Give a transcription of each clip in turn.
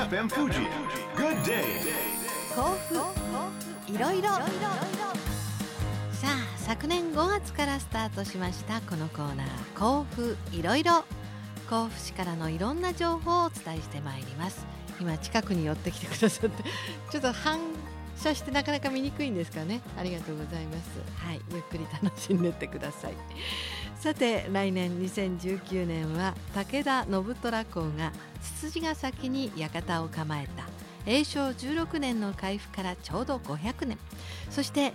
FM Fuji Good Day 甲府いろいろ。さあ、昨年5月からスタートしましたこのコーナー、甲府いろいろ。甲府市からのいろんな情報をお伝えしてまいります。今近くに寄ってきてくださって、ちょっと反射してなかなか見にくいんですかね。ありがとうございます。はい、ゆっくり楽しんでってください。さて、来年2019年は武田信虎公がつつじヶ崎に館を構えた永正16年の開府からちょうど500年、そして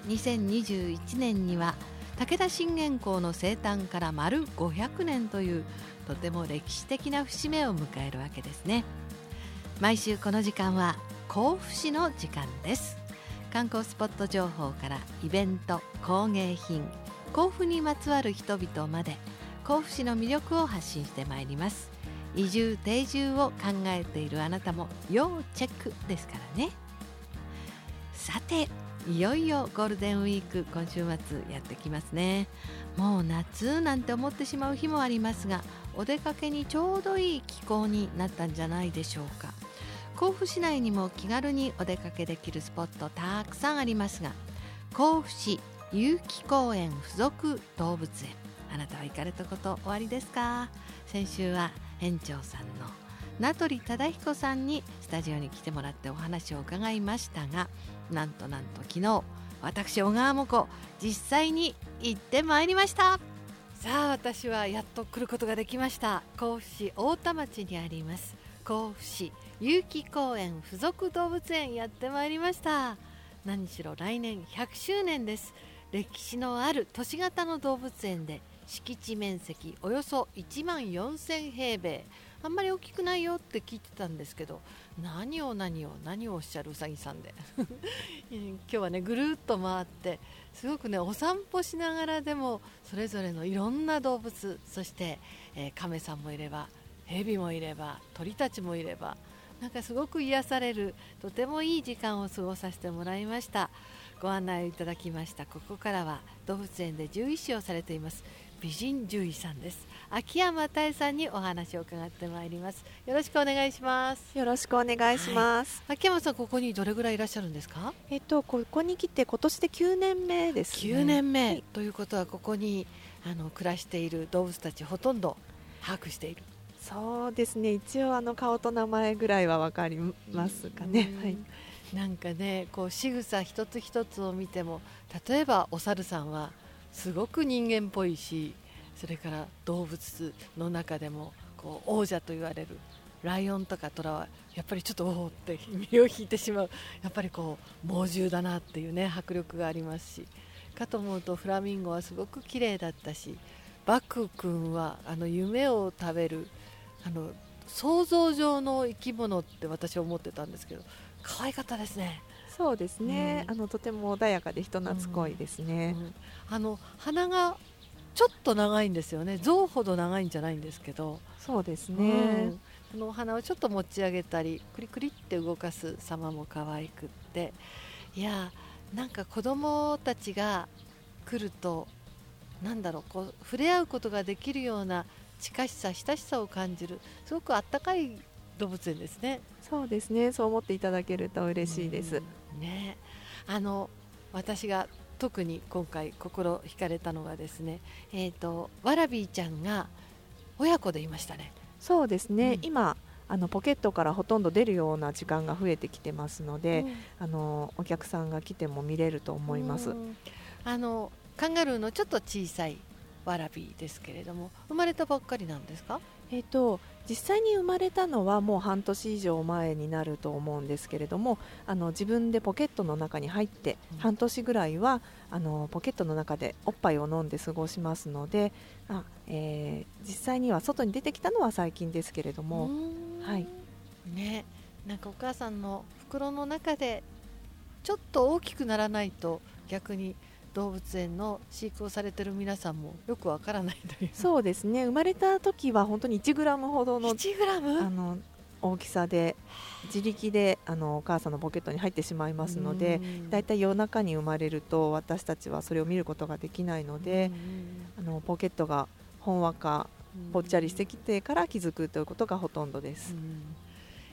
2021年には武田信玄公の生誕から丸500年というとても歴史的な節目を迎えるわけですね。毎週この時間は甲府市の時間です。観光スポット情報からイベント、工芸品、甲府にまつわる人々まで甲府市の魅力を発信してまいります。移住定住を考えているあなたも要チェックですからね。さて、いよいよゴールデンウィーク、今週末やってきますね。もう夏なんて思ってしまう日もありますが、お出かけにちょうどいい気候になったんじゃないでしょうか。甲府市内にも気軽にお出かけできるスポットたくさんありますが、甲府市有機公園附属動物園、あなたは行かれたことおありですか？先週は園長さんの名取忠彦さんにスタジオに来てもらってお話を伺いましたが、なんと昨日、私小川もこ実際に行ってまいりました。さあ、私はやっと来ることができました。甲府市太田町にあります甲府市有機公園附属動物園やってまいりました。何しろ来年100周年です。歴史のある都市型の動物園で、敷地面積およそ1万4000平米、あんまり大きくないよって聞いてたんですけど、何をおっしゃるうさぎさんで今日はね、ぐるっと回ってすごくね、お散歩しながらでもそれぞれのいろんな動物、そして、亀さんもいれば蛇もいれば鳥たちもいれば、なんかすごく癒される、とてもいい時間を過ごさせてもらいました。ご案内をいただきました。ここからは動物園で獣医師をされています美人獣医さんです。秋山多江さんにお話を伺ってまいります。よろしくお願いします。 よろしくお願いします。 秋山さん、ここにどれぐらいいらっしゃるんですか？ ここに来て今年で9年目ですね。 9年目、ということは、ここに暮らしている動物たちほとんど把握している？ そうですね、一応顔と名前ぐらいは分かりますかね。はい、 なんかね、こう仕草一つ一つを見ても、例えばお猿さんはすごく人間っぽいし、それから動物の中でもこう王者と言われるライオンとかトラはやっぱりちょっとおおって身を引いてしまう、やっぱりこう猛獣だなっていうね、迫力がありますし、かと思うとフラミンゴはすごく綺麗だったし、バク君は夢を食べる想像上の生き物って私は思ってたんですけど、可愛かったですね。 そうですね、とても穏やかで人懐っこいですね。 鼻がちょっと長いんですよね。象ほど長いんじゃないんですけど、 そうですね、 その鼻をちょっと持ち上げたりクリクリって動かす様も可愛くって、いや、なんか子供たちが来ると、こう触れ合うことができるような近しさ、親しさを感じる、すごくあったかい動物園ですね。 そうですね、そう思っていただけると嬉しいです。 ね、私が特に今回心惹かれたのがですね、ワラビーちゃんが親子でいましたね。 そうですね、今ポケットからほとんど出るような時間が増えてきてますので、お客さんが来ても見れると思います。 カンガルーのちょっと小さいワラビーですけれども、生まれたばっかりなんですか？ 実際に生まれたのはもう半年以上前になると思うんですけれども、自分でポケットの中に入って半年ぐらいはポケットの中でおっぱいを飲んで過ごしますので、実際には外に出てきたのは最近ですけれども、はいね、なんかお母さんの袋の中でちょっと大きくならないと、逆に動物園の飼育をされている皆さんもよくわからないという。 そうですね、生まれた時は本当に1グラムほどの 1グラム大きさで、自力でお母さんのポケットに入ってしまいますので、だいたい夜中に生まれると私たちはそれを見ることができないので、ポケットがほんわかぽっちゃりしてきてから気づくということがほとんどです。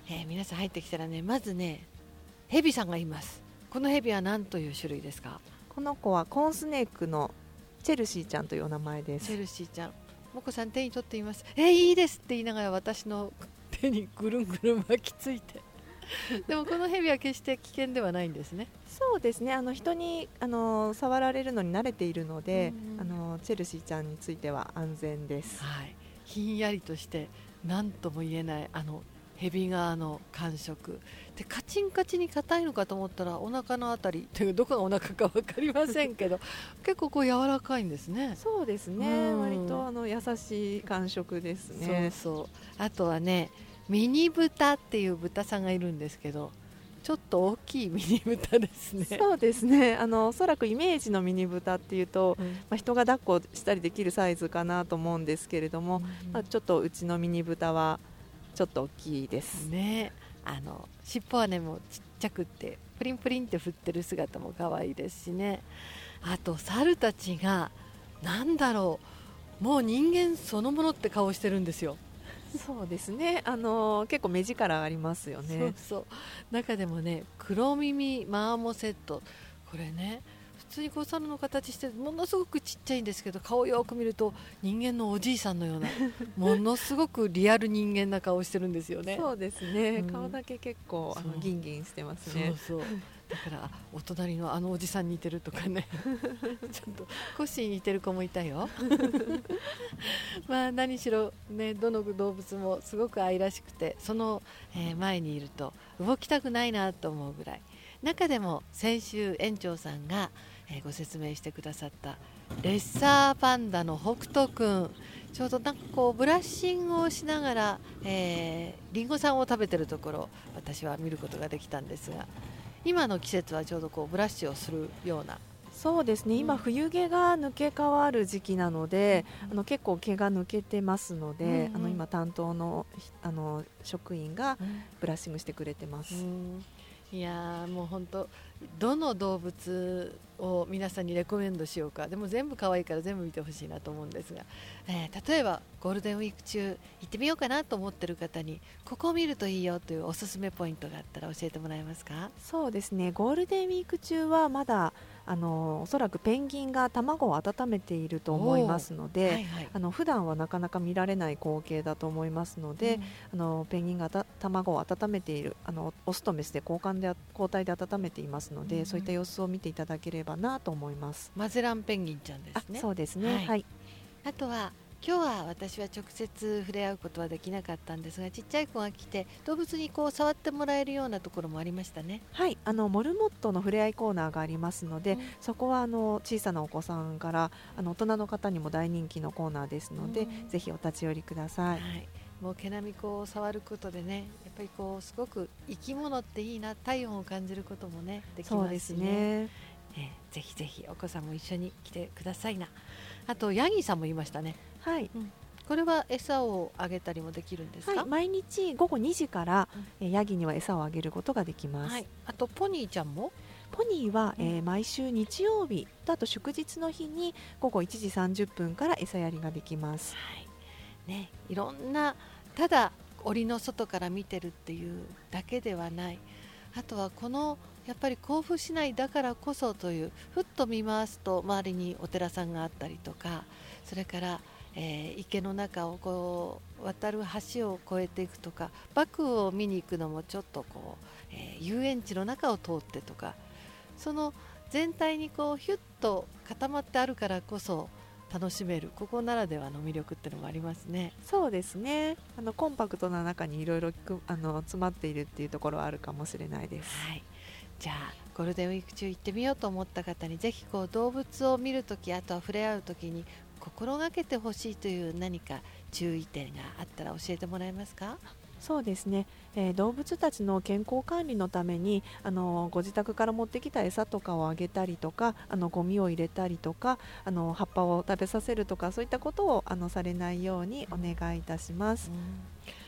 皆さん入ってきたらね、まずねヘビさんがいます。このヘビは何という種類ですか？ この子はコーンスネークのチェルシーちゃんというお名前です。 チェルシーちゃん、もこさん手に取っています。いいですって言いながら私の手にぐるんぐるん巻きついてでもこのヘビは決して危険ではないんですね。 そうですね、人に触られるのに慣れているので、チェルシーちゃんについては安全です。 はい、ひんやりとして何とも言えないヘビ側の感触で、カチンカチンに硬いのかと思ったらお腹のあたりという、どこがお腹か分かりませんけど結構こう柔らかいんですね。 そうですね、割と優しい感触ですね。 そうあとはね、ミニ豚っていう豚さんがいるんですけど、ちょっと大きいミニ豚ですね。 そうですね、おそらくイメージのミニ豚っていうと、人が抱っこしたりできるサイズかなと思うんですけれども、ちょっとうちのミニ豚はちょっと大きいですね。尻尾はねもうちっちゃくってプリンプリンって振ってる姿も可愛いですしね。あと猿たちがなんだろう、もう人間そのものって顔してるんですよ。 そうですね、結構目力ありますよね。 そう中でもね、黒耳マーモセット、これね普通にこう猿の形してものすごくちっちゃいんですけど、顔をよく見ると人間のおじいさんのようなものすごくリアル人間な顔してるんですよね。 そうですね、顔だけ結構ギンギンしてますね。 そうだからお隣のおじさんに似てるとかねちょっとコッシーに似てる子もいたよまあ何しろね、どの動物もすごく愛らしくて、その、前にいると動きたくないなと思うぐらい。中でも先週園長さんが、ご説明してくださったレッサーパンダの北斗くん、ちょうどなんかこうブラッシングをしながら、リンゴさんを食べてるところを私は見ることができたんですが、今の季節はちょうどこうブラッシュをするような。 そうですね、今冬毛が抜け変わる時期なので、結構毛が抜けてますので、今担当の、職員がブラッシングしてくれてます。 いやもう本当どの動物を皆さんにレコメンドしようか、でも全部可愛いから全部見てほしいなと思うんですが、例えばゴールデンウィーク中行ってみようかなと思ってる方にここを見るといいよというおすすめポイントがあったら教えてもらえますか？ そうですね、ゴールデンウィーク中はまだおそらくペンギンが卵を温めていると思いますので、普段はなかなか見られない光景だと思いますので、ペンギンが卵を温めている、オスとメスで交代で温めていますので、そういった様子を見ていただければなと思います。 マゼランペンギンちゃんですね。 そうですね、はい。 あとは今日は私は直接触れ合うことはできなかったんですが、ちっちゃい子が来て動物にこう触ってもらえるようなところもありましたね。 はい、モルモットの触れ合いコーナーがありますので、そこは小さなお子さんから大人の方にも大人気のコーナーですので、ぜひお立ち寄りください。 もう毛並みこう触ることでね、やっぱりこうすごく生き物っていいな、体温を感じることもねできますしね。 そうですね。 ぜひぜひお子さんも一緒に来てくださいな。あとヤギさんもいましたね。 はい、 これは餌をあげたりもできるんですか？ 毎日午後2時から、ヤギには餌をあげることができます。 あとポニーちゃんも？ ポニーは、毎週日曜日とあと祝日の日に午後1時30分から餌やりができます。 いろんな、ただ檻の外から見てるっていうだけではない、あとはこのやっぱり甲府市内だからこそという、ふっと見回すと周りにお寺さんがあったりとか、それから、池の中をこう渡る橋を越えていくとか、バクを見に行くのもちょっとこう、遊園地の中を通ってとか、その全体にこうヒュッと固まってあるからこそ楽しめる、ここならではの魅力っていうのもありますね。 そうですね、コンパクトな中にいろいろ詰まっているっていうところはあるかもしれないです。 じゃあゴールデンウィーク中行ってみようと思った方に、ぜひこう動物を見るとき、あとは触れ合うときに心がけてほしいという何か注意点があったら教えてもらえますか？ そうですね、動物たちの健康管理のためにご自宅から持ってきた餌とかをあげたりとか、ゴミを入れたりとか、葉っぱを食べさせるとか、そういったことをされないようにお願いいたします。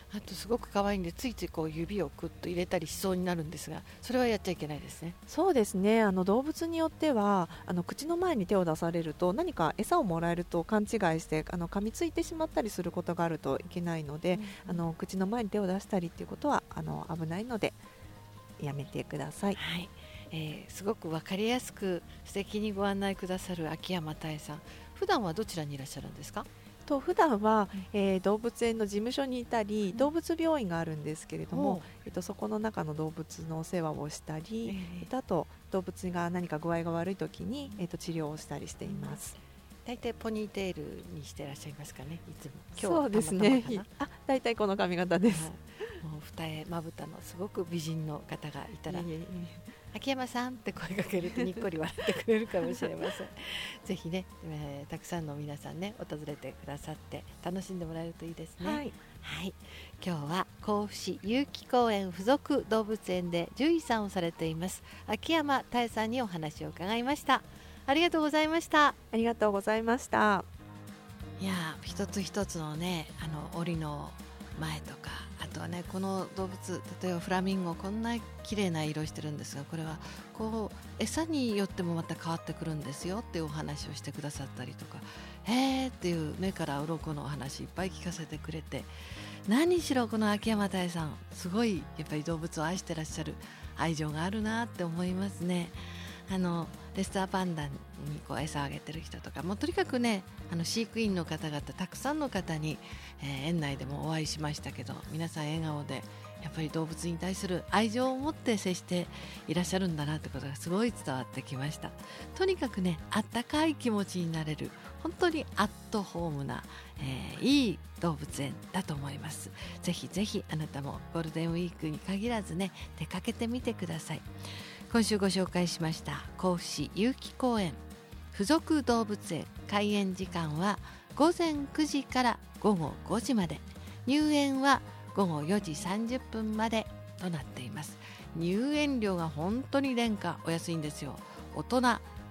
あとすごく可愛いんでついついこう指をクッと入れたりしそうになるんですが、それはやっちゃいけないですね。 そうですね、動物によっては口の前に手を出されると何か餌をもらえると勘違いして噛みついてしまったりすることがあるといけないので、口の前に手を出したりっていうことは危ないのでやめてください。 はい、すごく分かりやすく素敵にご案内くださる秋山多恵さん、普段はどちらにいらっしゃるんですか？ 普段は、動物園の事務所にいたり、動物病院があるんですけれども、そこの中の動物のお世話をしたり、あと動物が何か具合が悪い時に、治療をしたりしています。 大体ポニーテールにしていらっしゃいますかね、いつも。 そうですね、大体この髪型です。 もう二重まぶたのすごく美人の方がいたら、秋山さんって声かけるとにっこり笑ってくれるかもしれません。ぜひね、たくさんの皆さんね訪れてくださって楽しんでもらえるといいですね。はい、今日は甲府市有機公園附属動物園で獣医さんをされています秋山多恵さんにお話を伺いました。ありがとうございました。 ありがとうございました。 いや一つ一つのね檻の前とか、あとはねこの動物、例えばフラミンゴこんな綺麗な色してるんですが、これはこう餌によってもまた変わってくるんですよっていうお話をしてくださったりとか、へーっていう目から鱗のお話いっぱい聞かせてくれて、何しろこの秋山多恵さんすごいやっぱり動物を愛してらっしゃる愛情があるなって思いますね。レッサーパンダにこう餌をあげてる人とか、もうとにかくね飼育員の方々たくさんの方に、園内でもお会いしましたけど、皆さん笑顔でやっぱり動物に対する愛情を持って接していらっしゃるんだなってことがすごい伝わってきました。とにかくねあったかい気持ちになれる本当にアットホームな、いい動物園だと思います。ぜひぜひあなたもゴールデンウィークに限らずね出かけてみてください。今週ご紹介しました甲府市有機公園附属動物園、開園時間は午前9時から午後5時まで、入園は午後4時30分までとなっています。入園料が本当に廉価お安いんですよ。大人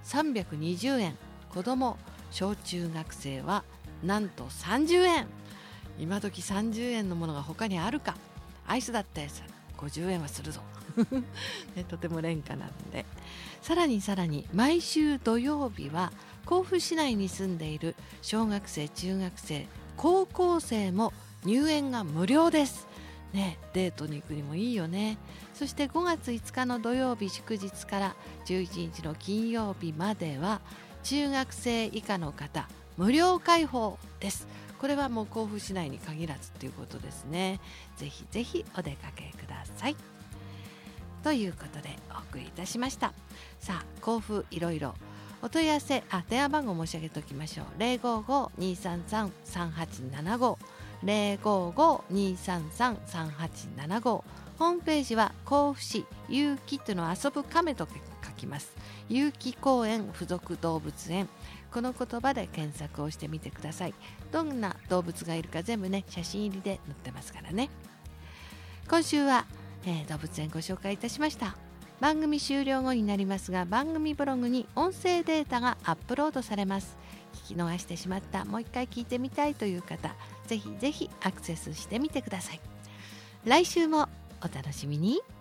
320円、子供小中学生はなんと30円。今時30円のものが他にあるか。アイスだって50円はするぞね、とても廉価なので、さらに毎週土曜日は甲府市内に住んでいる小学生、中学生、高校生も入園が無料です、ね、デートに行くにもいいよね。そして5月5日の土曜日祝日から11日の金曜日までは中学生以下の方無料開放です。これはもう甲府市内に限らずということですね。ぜひぜひお出かけくださいということでお送りいたしました。さあ甲府いろいろお問い合わせ、電話番号申し上げておきましょう。 055-233-3875 055-233-3875。ホームページは甲府市有機というのは遊ぶ亀と書きます。有機公園附属動物園、この言葉で検索をしてみてください。どんな動物がいるか全部ね写真入りで載ってますからね。今週は動物園ご紹介いたしました。番組終了後になりますが、番組ブログに音声データがアップロードされます。聞き逃してしまった、もう一回聞いてみたいという方、ぜひぜひアクセスしてみてください。来週もお楽しみに。